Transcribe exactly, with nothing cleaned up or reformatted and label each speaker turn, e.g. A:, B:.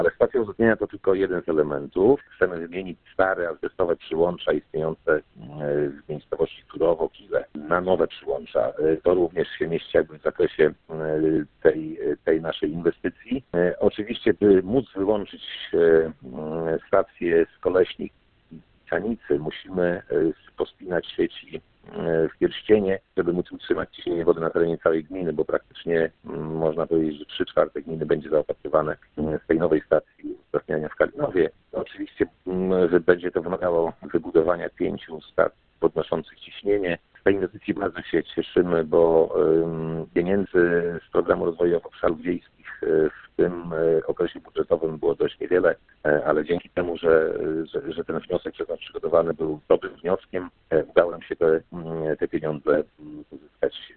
A: Ale stacja uzupełnienia to tylko jeden z elementów. Chcemy wymienić stare azbestowe przyłącza istniejące w miejscowości Turowo, Kile na nowe przyłącza. To również się mieści jakby w zakresie tej, tej naszej inwestycji. Oczywiście, by móc wyłączyć stację z Koleśnik i Canicy, musimy pospinać sieci w Pierścienie, żeby móc utrzymać ciśnienie wody na terenie całej gminy, bo praktycznie można powiedzieć, że trzy czwarte gminy będzie zaopatrywane z tej nowej stacji uzdatniania w Kalinowie. Oczywiście, że będzie to wymagało wybudowania pięciu stacji podnoszących ciśnienie. Z tej inwestycji bardzo się cieszymy, bo pieniędzy z Programu Rozwoju Obszarów Wiejskich w tym okresie budżetowym było dość niewiele, ale dzięki temu, że, że, że ten wniosek przez nas przygotowany był dobrym wnioskiem, udało nam się te, te pieniądze uzyskać